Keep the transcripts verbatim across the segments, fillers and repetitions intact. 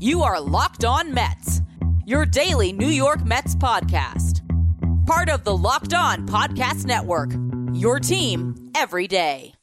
You are Locked On Mets, your daily New York Mets podcast. Part of the Locked On Podcast Network, your team every day.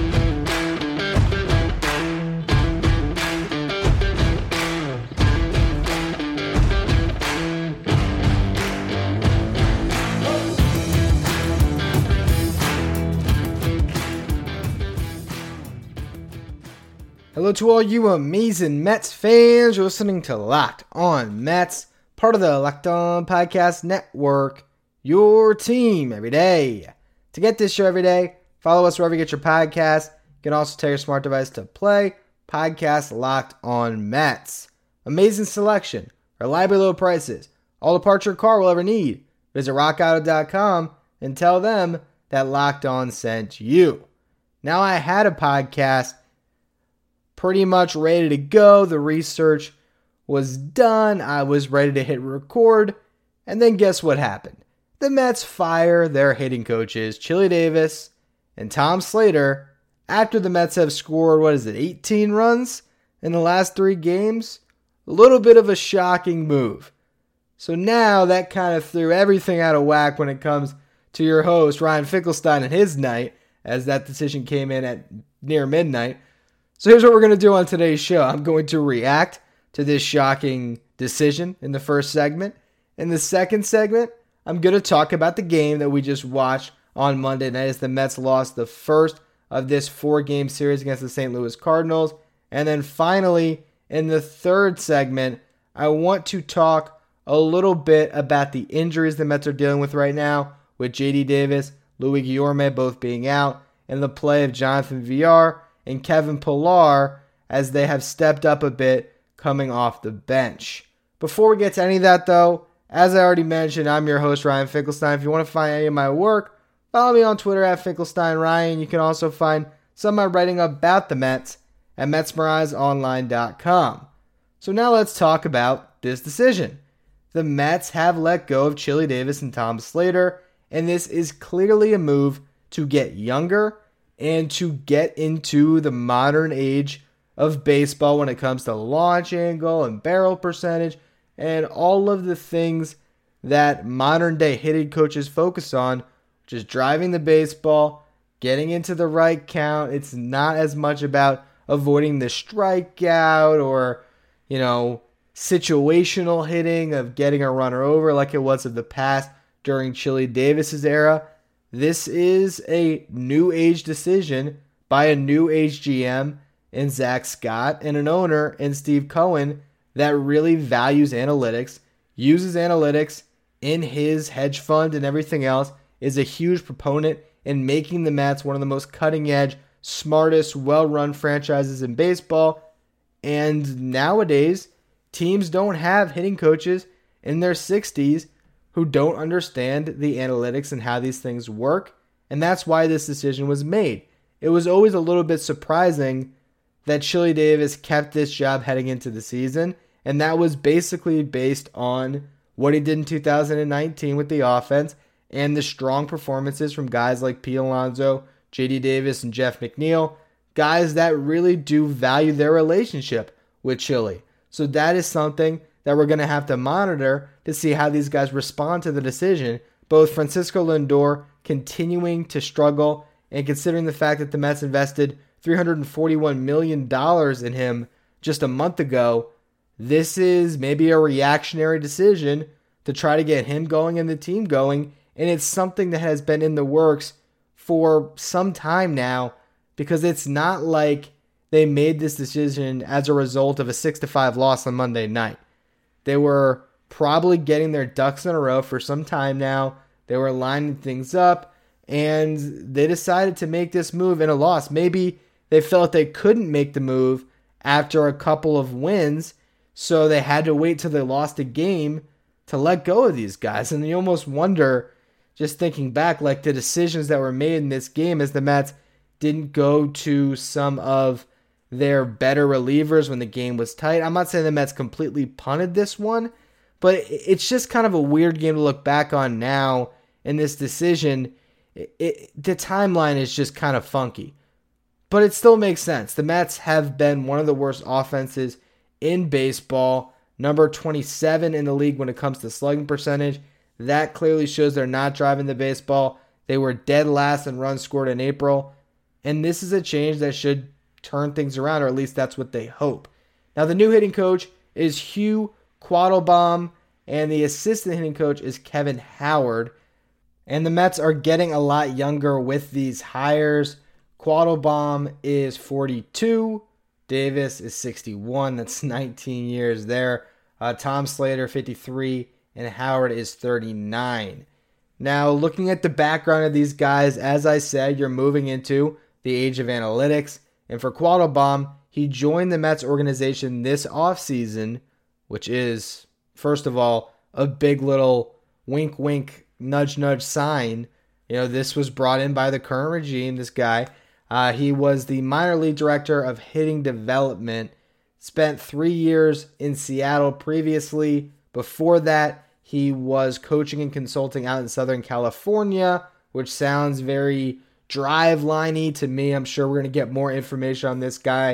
Hello to all you amazing Mets fans. You're listening to Locked On Mets, part of the Locked On Podcast Network, your team every day. To get this show every day, follow us wherever you get your podcast. You can also tell your smart device to play podcast Locked On Mets. Amazing selection, reliably low prices, all the parts your car will ever need. Visit rock auto dot com and tell them that Locked On sent you. Now, I had a podcast pretty much ready to go. The research was done. I was ready to hit record. And then guess what happened? The Mets fire their hitting coaches, Chili Davis and Tom Slater, after the Mets have scored, what is it, eighteen runs in the last three games? A little bit of a shocking move. So now that kind of threw everything out of whack when it comes to your host, Ryan Finkelstein, and his night, as that decision came in at near midnight. So here's what we're going to do on today's show. I'm going to react to this shocking decision in the first segment. In the second segment, I'm going to talk about the game that we just watched on Monday night as the Mets lost the first of this four-game series against the Saint Louis Cardinals. And then finally, in the third segment, I want to talk a little bit about the injuries the Mets are dealing with right now, with J D Davis, Luis Guillorme both being out, and the play of Jonathan Villar and Kevin Pillar as they have stepped up a bit coming off the bench. Before we get to any of that though, as I already mentioned, I'm your host, Ryan Finkelstein. If you want to find any of my work, follow me on Twitter at FinkelsteinRyan. You can also find some of my writing about the Mets at Mets Mirage Online dot com. So now let's talk about this decision. The Mets have let go of Chili Davis and Tom Slater, and this is clearly a move to get younger and to get into the modern age of baseball when it comes to launch angle and barrel percentage and all of the things that modern day hitting coaches focus on, which is driving the baseball, getting into the right count. It's not as much about avoiding the strikeout or, you know, situational hitting of getting a runner over like it was of the past during Chili Davis's era. This is a new age decision by a new age G M in Zach Scott and an owner in Steve Cohen that really values analytics, uses analytics in his hedge fund and everything else, is a huge proponent in making the Mets one of the most cutting edge, smartest, well-run franchises in baseball. And nowadays, teams don't have hitting coaches in their sixties who don't understand the analytics and how these things work, and that's why this decision was made. It was always a little bit surprising that Chili Davis kept this job heading into the season, and that was basically based on what he did in two thousand nineteen with the offense and the strong performances from guys like Pete Alonso, J D Davis, and Jeff McNeil, guys that really do value their relationship with Chili. So that is something that we're going to have to monitor to see how these guys respond to the decision. Both Francisco Lindor continuing to struggle, and considering the fact that the Mets invested three hundred forty-one million dollars in him just a month ago, this is maybe a reactionary decision to try to get him going and the team going, and it's something that has been in the works for some time now, because it's not like they made this decision as a result of a six to five loss on Monday night. They were probably getting their ducks in a row for some time now. They were lining things up, and they decided to make this move in a loss. Maybe they felt they couldn't make the move after a couple of wins, so they had to wait till they lost a game to let go of these guys. And you almost wonder, just thinking back, like the decisions that were made in this game as the Mets didn't go to some of their better relievers when the game was tight. I'm not saying the Mets completely punted this one, but it's just kind of a weird game to look back on now in this decision. It, it, the timeline is just kind of funky, but it still makes sense. The Mets have been one of the worst offenses in baseball, number twenty-seven in the league when it comes to slugging percentage. That clearly shows they're not driving the baseball. They were dead last in runs scored in April. And this is a change that should turn things around, or at least that's what they hope. Now, the new hitting coach is Hugh Quattlebaum, and the assistant hitting coach is Kevin Howard. And the Mets are getting a lot younger with these hires. Quattlebaum is forty-two. Davis is sixty-one. That's nineteen years there. Uh, Tom Slater, fifty-three. And Howard is thirty-nine. Now, looking at the background of these guys, as I said, you're moving into the age of analytics. And for Quattlebaum, he joined the Mets organization this offseason, which is, first of all, a big little wink, wink, nudge, nudge sign. You know, this was brought in by the current regime, this guy. Uh, he was the minor league director of hitting development, spent three years in Seattle previously. Before that, he was coaching and consulting out in Southern California, which sounds very drive-liney to me. I'm sure we're going to get more information on this guy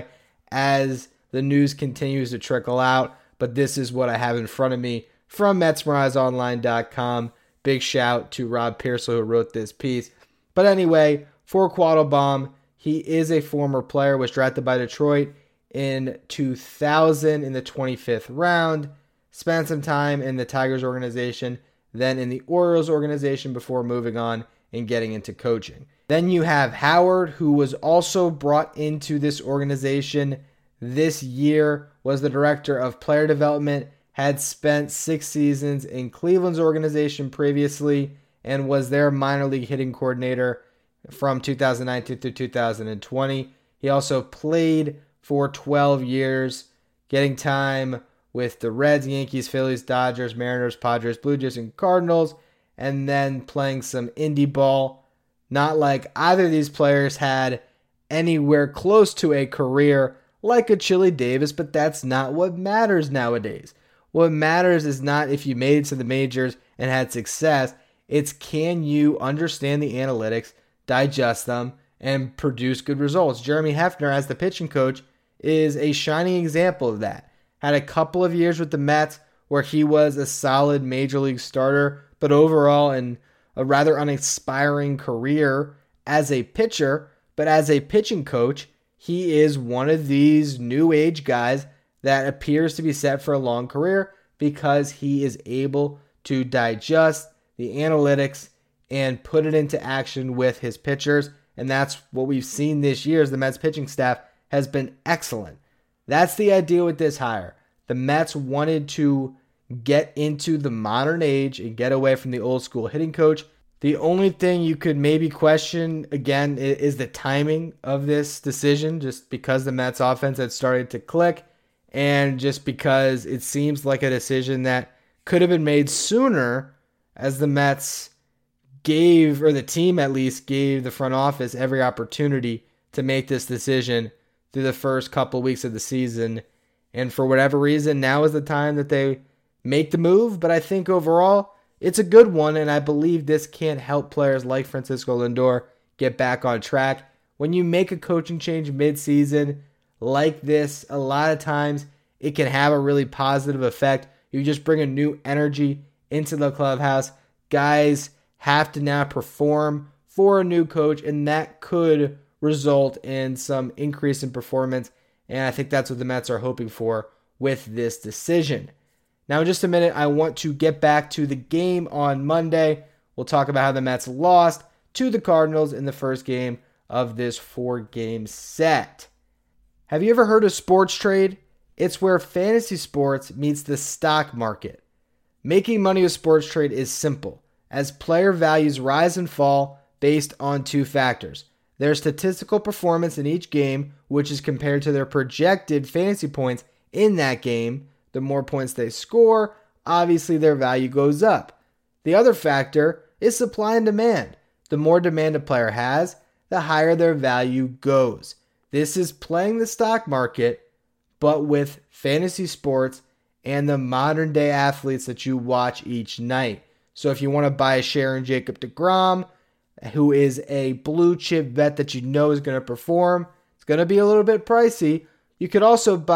as the news continues to trickle out, but this is what I have in front of me from Mets Mirage Online dot com. Big shout to Rob Pearsall who wrote this piece. But anyway, for Quattlebaum, he is a former player, was drafted by Detroit in two thousand in the twenty-fifth round. Spent some time in the Tigers organization, then in the Orioles organization before moving on and getting into coaching. Then you have Howard, who was also brought into this organization this year, was the director of player development, had spent six seasons in Cleveland's organization previously, and was their minor league hitting coordinator from two thousand nineteen through two thousand twenty. He also played for twelve years, getting time with the Reds, Yankees, Phillies, Dodgers, Mariners, Padres, Blue Jays, and Cardinals, and then playing some indie ball. Not like either of these players had anywhere close to a career like a Chili Davis, but that's not what matters nowadays. What matters is not if you made it to the majors and had success. It's can you understand the analytics, digest them, and produce good results. Jeremy Hefner, as the pitching coach, is a shining example of that. Had a couple of years with the Mets where he was a solid major league starter, but overall in a rather uninspiring career as a pitcher. But as a pitching coach, he is one of these new age guys that appears to be set for a long career because he is able to digest the analytics and put it into action with his pitchers. And that's what we've seen this year as the Mets pitching staff has been excellent. That's the idea with this hire. The Mets wanted to get into the modern age and get away from the old school hitting coach. The only thing you could maybe question, again, is the timing of this decision, just because the Mets offense had started to click and just because it seems like a decision that could have been made sooner, as the Mets gave, or the team at least, gave the front office every opportunity to make this decision through the first couple weeks of the season. And for whatever reason, now is the time that they make the move. But I think overall, it's a good one, and I believe this can help players like Francisco Lindor get back on track. When you make a coaching change mid-season like this, a lot of times it can have a really positive effect. You just bring a new energy into the clubhouse. Guys have to now perform for a new coach, and that could result in some increase in performance. And I think that's what the Mets are hoping for with this decision. Now, in just a minute, I want to get back to the game on Monday. We'll talk about how the Mets lost to the Cardinals in the first game of this four-game set. Have you ever heard of Sports Trade? It's where fantasy sports meets the stock market. Making money with Sports Trade is simple, as player values rise and fall based on two factors: their statistical performance in each game, which is compared to their projected fantasy points in that game. The more points they score, obviously their value goes up. The other factor is supply and demand. The more demand a player has, the higher their value goes. This is playing the stock market, but with fantasy sports and the modern day athletes that you watch each night. So if you want to buy a share in Jacob deGrom, who is a blue chip vet that you know is going to perform, it's going to be a little bit pricey. You could also buy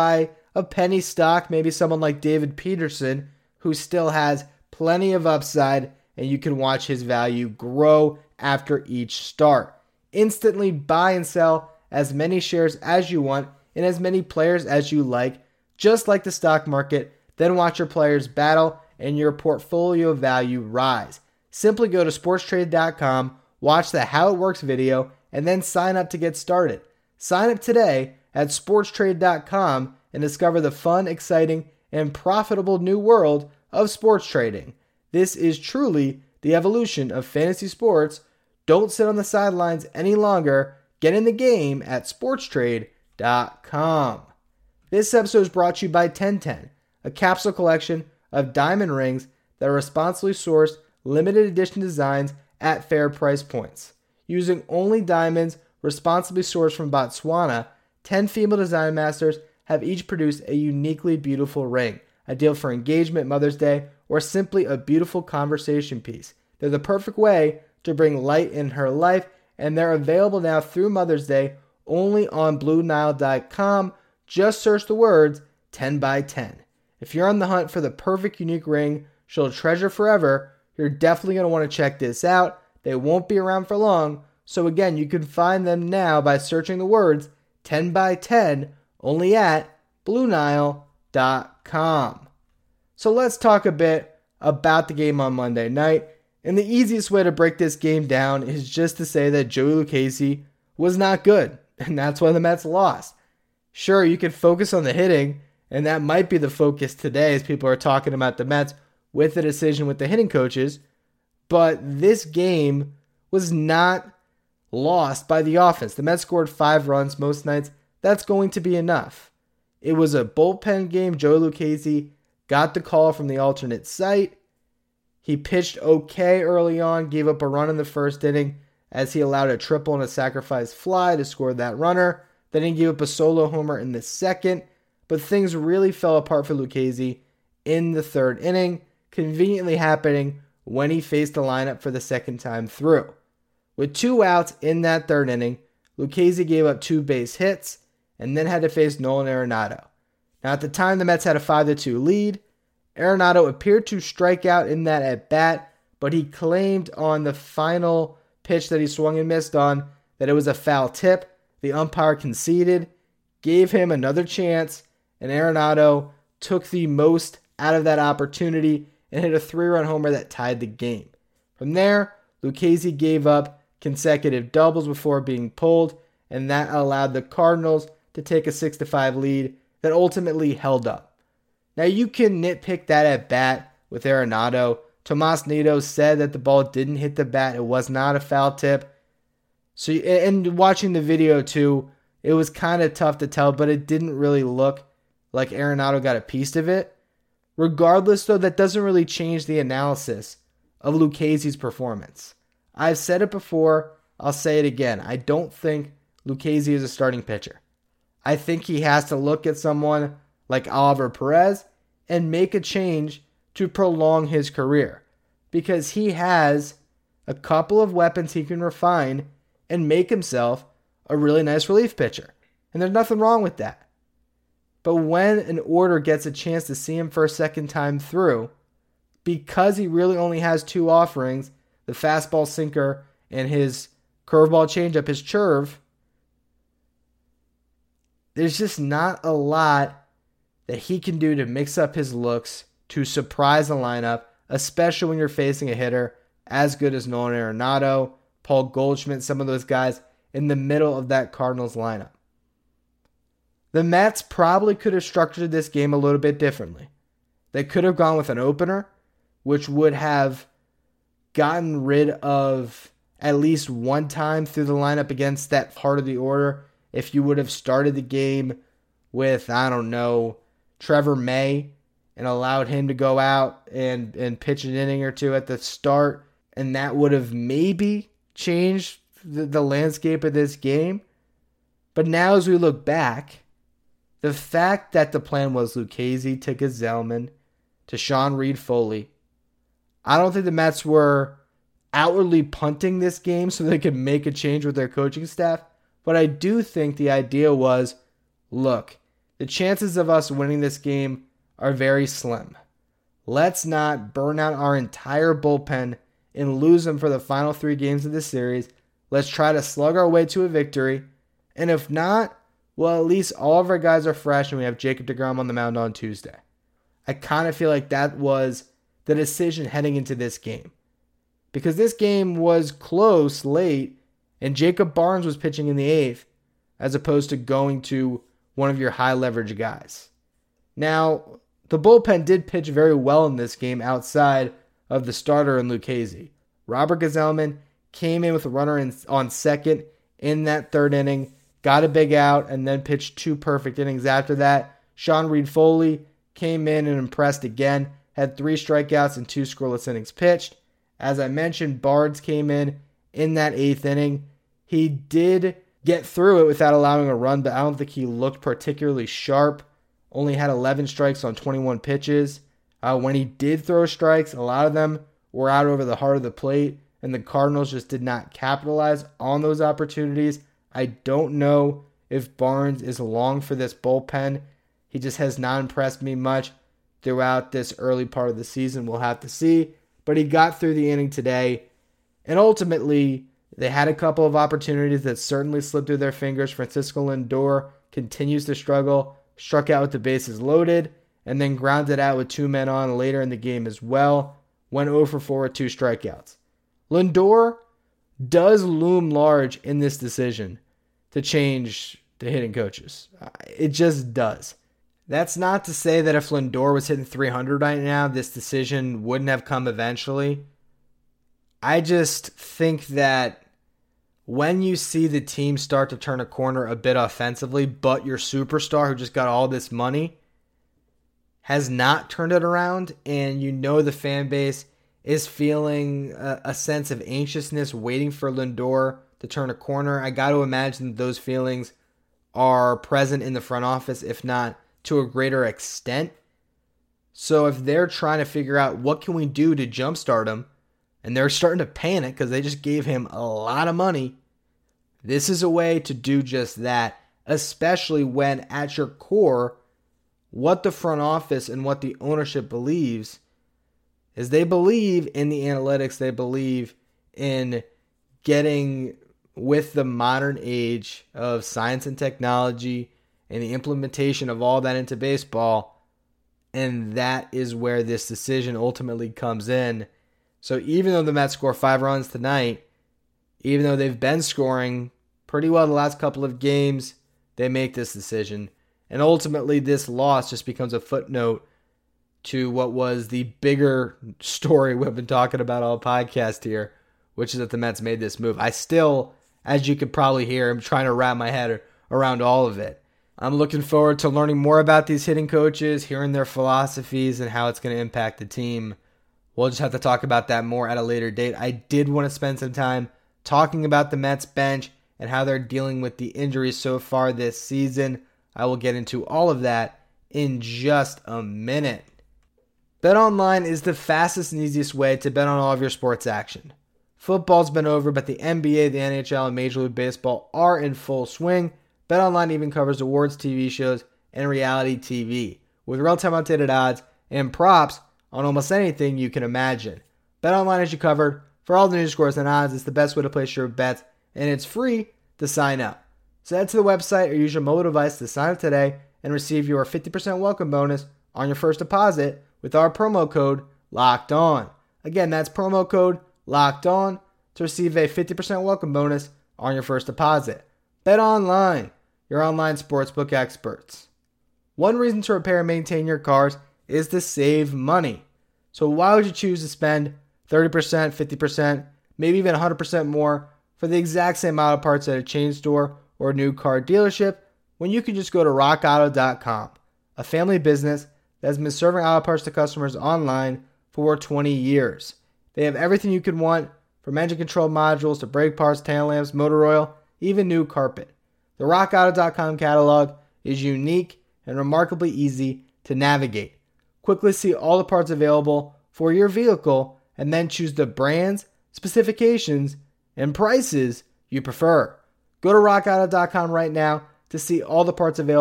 a penny stock, maybe someone like David Peterson, who still has plenty of upside, and you can watch his value grow after each start. Instantly buy and sell as many shares as you want and as many players as you like, just like the stock market. Then watch your players battle and your portfolio value rise. Simply go to sports trade dot com, watch the How It Works video, and then sign up to get started. Sign up today at sports trade dot com and discover the fun, exciting, and profitable new world of sports trading. This is truly the evolution of fantasy sports. Don't sit on the sidelines any longer. Get in the game at sports trade dot com. This episode is brought to you by ten ten, a capsule collection of diamond rings that are responsibly sourced, limited edition designs at fair price points. Using only diamonds responsibly sourced from Botswana, ten female design masters have each produced a uniquely beautiful ring, ideal for engagement, Mother's Day, or simply a beautiful conversation piece. They're the perfect way to bring light in her life, and they're available now through Mother's Day only on blue nile dot com. Just search the words ten by ten. If you're on the hunt for the perfect unique ring she'll treasure forever, you're definitely going to want to check this out. They won't be around for long, so again, you can find them now by searching the words ten by ten only at blue nile dot com. So let's talk a bit about the game on Monday night. And the easiest way to break this game down is just to say that Joey Lucchesi was not good, and that's why the Mets lost. Sure, you can focus on the hitting, and that might be the focus today as people are talking about the Mets with the decision with the hitting coaches, but this game was not lost by the offense. The Mets scored five runs most nights. That's going to be enough. It was a bullpen game. Joey Lucchesi got the call from the alternate site. He pitched okay early on, gave up a run in the first inning as he allowed a triple and a sacrifice fly to score that runner. Then he gave up a solo homer in the second, but things really fell apart for Lucchesi in the third inning, conveniently happening when he faced the lineup for the second time through. With two outs in that third inning, Lucchesi gave up two base hits and then had to face Nolan Arenado. Now at the time, the Mets had a five to two lead. Arenado appeared to strike out in that at-bat, but he claimed on the final pitch that he swung and missed on that it was a foul tip. The umpire conceded, gave him another chance, and Arenado took the most out of that opportunity and hit a three-run homer that tied the game. From there, Lucchesi gave up consecutive doubles before being pulled, and that allowed the Cardinals to take a six to five lead that ultimately held up. Now, you can nitpick that at bat with Arenado. Tomas Nido said that the ball didn't hit the bat. It was not a foul tip. So, and watching the video too, it was kind of tough to tell, but it didn't really look like Arenado got a piece of it. Regardless, though, that doesn't really change the analysis of Lucchesi's performance. I've said it before. I'll say it again. I don't think Lucchesi is a starting pitcher. I think he has to look at someone like Oliver Perez and make a change to prolong his career, because he has a couple of weapons he can refine and make himself a really nice relief pitcher. And there's nothing wrong with that. But when an order gets a chance to see him for a second time through, because he really only has two offerings, the fastball sinker and his curveball changeup, his curve, there's just not a lot that he can do to mix up his looks, to surprise the lineup, especially when you're facing a hitter as good as Nolan Arenado, Paul Goldschmidt, some of those guys in the middle of that Cardinals lineup. The Mets probably could have structured this game a little bit differently. They could have gone with an opener, which would have gotten rid of at least one time through the lineup against that part of the order. If you would have started the game with, I don't know, Trevor May and allowed him to go out and, and pitch an inning or two at the start, and that would have maybe changed the, the landscape of this game. But now as we look back, the fact that the plan was Lucchesi to Gsellman to Sean Reed-Foley, I don't think the Mets were outwardly punting this game so they could make a change with their coaching staff. But I do think the idea was, look, the chances of us winning this game are very slim. Let's not burn out our entire bullpen and lose them for the final three games of this series. Let's try to slug our way to a victory. And if not, well, at least all of our guys are fresh and we have Jacob deGrom on the mound on Tuesday. I kind of feel like that was the decision heading into this game. Because this game was close late and Jacob Barnes was pitching in the eighth as opposed to going to one of your high leverage guys. Now, the bullpen did pitch very well in this game outside of the starter and Lucchesi. Robert Gsellman came in with a runner in, on second in that third inning, got a big out, and then pitched two perfect innings after that. Sean Reed-Foley came in and impressed again, had three strikeouts and two scoreless innings pitched. As I mentioned, Barnes came in in that eighth inning. He did get through it without allowing a run, but I don't think he looked particularly sharp. Only had eleven strikes on twenty-one pitches. Uh, when he did throw strikes, a lot of them were out over the heart of the plate, and the Cardinals just did not capitalize on those opportunities. I don't know if Barnes is long for this bullpen. He just has not impressed me much throughout this early part of the season. We'll have to see. But he got through the inning today, and ultimately, they had a couple of opportunities that certainly slipped through their fingers. Francisco Lindor continues to struggle, struck out with the bases loaded, and then grounded out with two men on later in the game as well. Went oh for four with two strikeouts. Lindor does loom large in this decision to change the hitting coaches. It just does. That's not to say that if Lindor was hitting three hundred right now, this decision wouldn't have come eventually. I just think that when you see the team start to turn a corner a bit offensively, but your superstar who just got all this money has not turned it around, and you know the fan base is feeling a, a sense of anxiousness waiting for Lindor to turn a corner, I got to imagine that those feelings are present in the front office, if not to a greater extent. So if they're trying to figure out what can we do to jumpstart him, and they're starting to panic because they just gave him a lot of money, this is a way to do just that, especially when at your core, what the front office and what the ownership believes is they believe in the analytics, they believe in getting with the modern age of science and technology and the implementation of all that into baseball, and that is where this decision ultimately comes in. So even though the Mets score five runs tonight, even though they've been scoring pretty well the last couple of games, they make this decision. And ultimately this loss just becomes a footnote to what was the bigger story we've been talking about all podcast here, which is that the Mets made this move. I still, as you could probably hear, am trying to wrap my head around all of it. I'm looking forward to learning more about these hitting coaches, hearing their philosophies, and how it's going to impact the team. We'll just have to talk about that more at a later date. I did want to spend some time talking about the Mets bench and how they're dealing with the injuries so far this season. I will get into all of that in just a minute. BetOnline is the fastest and easiest way to bet on all of your sports action. Football's been over, but the N B A, the N H L, and Major League Baseball are in full swing. BetOnline even covers awards, T V shows, and reality T V, with real-time updated odds and props on almost anything you can imagine. BetOnline has you covered for all the news, scores, and odds. It's the best way to place your bets, and it's free to sign up. So head to the website or use your mobile device to sign up today and receive your fifty percent welcome bonus on your first deposit with our promo code LOCKEDON. Again, that's promo code LOCKEDON to receive a fifty percent welcome bonus on your first deposit. BetOnline, your online sportsbook experts. One reason to repair and maintain your cars is to save money. So why would you choose to spend thirty percent, fifty percent, maybe even one hundred percent more for the exact same auto parts at a chain store or a new car dealership when you can just go to rock auto dot com, a family business that has been serving auto parts to customers online for twenty years. They have everything you could want, from engine control modules to brake parts, tail lamps, motor oil, even new carpet. The rock auto dot com catalog is unique and remarkably easy to navigate. Quickly see all the parts available for your vehicle and then choose the brands, specifications, and prices you prefer. Go to rock auto dot com right now to see all the parts available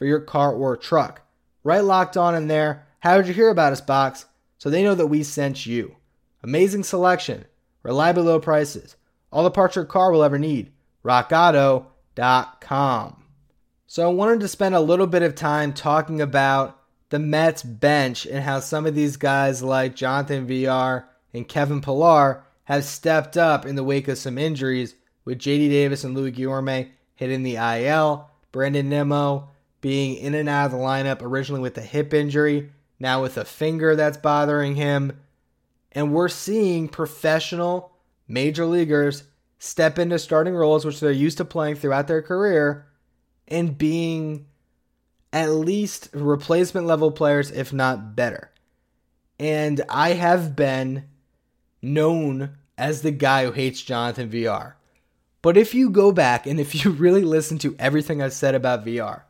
for your car or truck. Right Locked On in there. How did you hear about us box? So they know that we sent you. Amazing selection, reliably low prices, all the parts your car will ever need. rock auto dot com. So I wanted to spend a little bit of time talking about the Mets bench and how some of these guys like Jonathan Villar and Kevin Pillar have stepped up in the wake of some injuries, with J D Davis and Louis Guillorme hitting the I L, Brandon Nimmo being in and out of the lineup originally with a hip injury, now with a finger that's bothering him. And we're seeing professional major leaguers step into starting roles which they're used to playing throughout their career and being at least replacement level players, if not better. And I have been known as the guy who hates Jonathan Villar. But if you go back and if you really listen to everything I've said about Villar,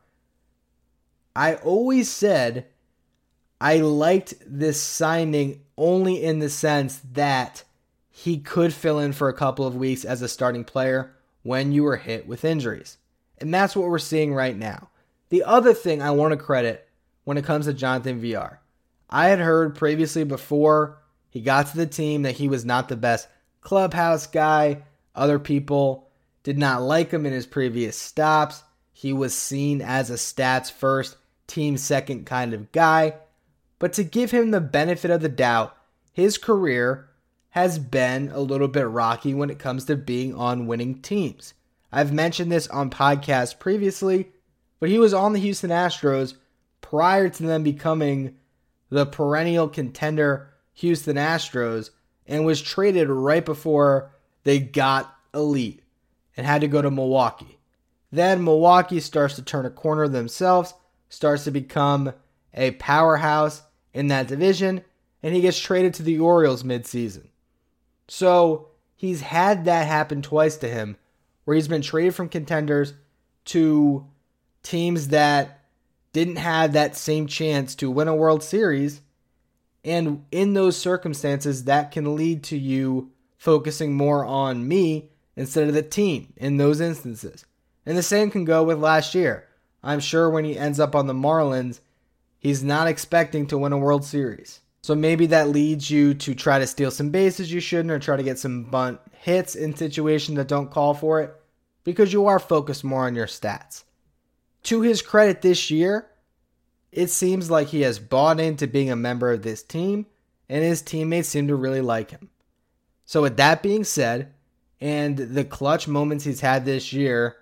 I always said I liked this signing only in the sense that he could fill in for a couple of weeks as a starting player when you were hit with injuries. And that's what we're seeing right now. The other thing I want to credit when it comes to Jonathan Villar, I had heard previously before he got to the team that he was not the best clubhouse guy. Other people did not like him in his previous stops. He was seen as a stats first, team second kind of guy. But to give him the benefit of the doubt, his career has been a little bit rocky when it comes to being on winning teams. I've mentioned this on podcasts previously, but he was on the Houston Astros prior to them becoming the perennial contender Houston Astros and was traded right before they got elite and had to go to Milwaukee. Then Milwaukee starts to turn a corner themselves, starts to become a powerhouse in that division, and he gets traded to the Orioles midseason. So he's had that happen twice to him, where he's been traded from contenders to teams that didn't have that same chance to win a World Series. And in those circumstances, that can lead to you focusing more on me instead of the team in those instances. And the same can go with last year. I'm sure when he ends up on the Marlins, he's not expecting to win a World Series. So maybe that leads you to try to steal some bases you shouldn't, or try to get some bunt hits in situations that don't call for it, because you are focused more on your stats. To his credit this year, it seems like he has bought into being a member of this team, and his teammates seem to really like him. So with that being said, and the clutch moments he's had this year,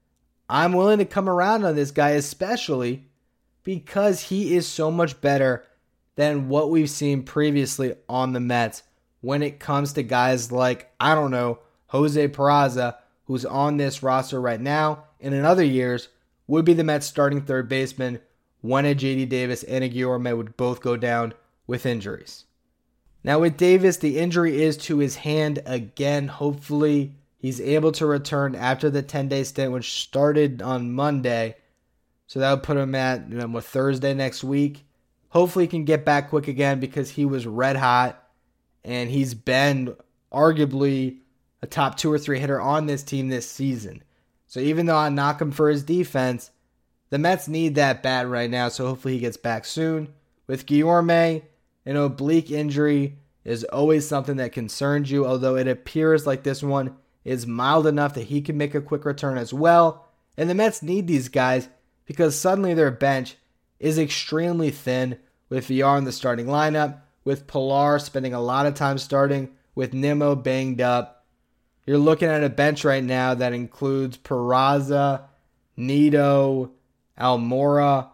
I'm willing to come around on this guy, especially because he is so much better than what we've seen previously on the Mets when it comes to guys like, I don't know, Jose Peraza, who's on this roster right now, and in other years would be the Mets starting third baseman when a J D Davis and a Guillorme would both go down with injuries. Now with Davis, the injury is to his hand again. Hopefully he's able to return after the ten-day stint, which started on Monday. So that would put him at, you know, Thursday next week. Hopefully he can get back quick again, because he was red hot and he's been arguably a top two or three hitter on this team this season. So even though I knock him for his defense, the Mets need that bat right now, so hopefully he gets back soon. With Guillorme, an oblique injury is always something that concerns you, although it appears like this one is mild enough that he can make a quick return as well. And the Mets need these guys because suddenly their bench is extremely thin, with Villar in the starting lineup, with Pillar spending a lot of time starting, with Nimmo banged up. You're looking at a bench right now that includes Peraza, Nido, Almora.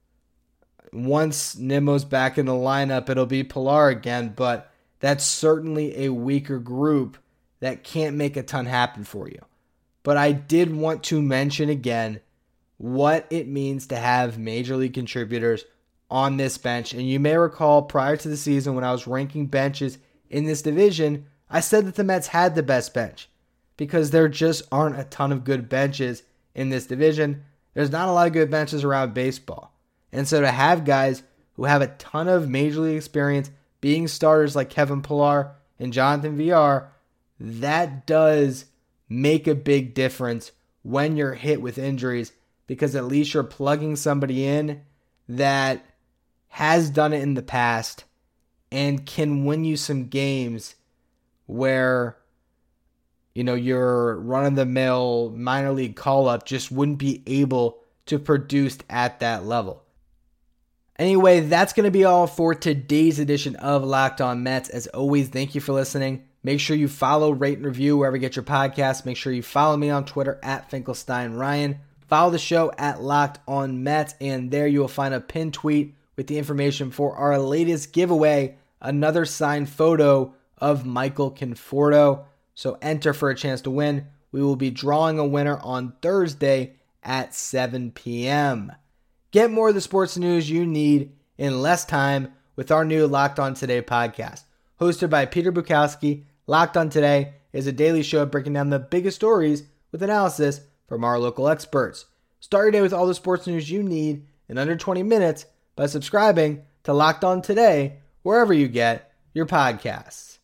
Once Nimmo's back in the lineup, it'll be Pillar again, but that's certainly a weaker group that can't make a ton happen for you. But I did want to mention again what it means to have major league contributors on this bench. And you may recall prior to the season when I was ranking benches in this division, I said that the Mets had the best bench because there just aren't a ton of good benches in this division. There's not a lot of good benches around baseball. And so to have guys who have a ton of major league experience being starters like Kevin Pillar and Jonathan Villar, that does make a big difference when you're hit with injuries, because at least you're plugging somebody in that has done it in the past and can win you some games where, you know, your run-of-the-mill minor league call-up just wouldn't be able to produce at that level. Anyway, that's going to be all for today's edition of Locked On Mets. As always, thank you for listening. Make sure you follow, rate, and review wherever you get your podcasts. Make sure you follow me on Twitter at Finkelstein Ryan. Follow the show at Locked On Mets, and there you will find a pinned tweet with the information for our latest giveaway, another signed photo of Michael Conforto. So enter for a chance to win. We will be drawing a winner on Thursday at seven p.m. Get more of the sports news you need in less time with our new Locked On Today podcast. Hosted by Peter Bukowski, Locked On Today is a daily show breaking down the biggest stories with analysis from our local experts. Start your day with all the sports news you need in under twenty minutes by subscribing to Locked On Today wherever you get your podcasts.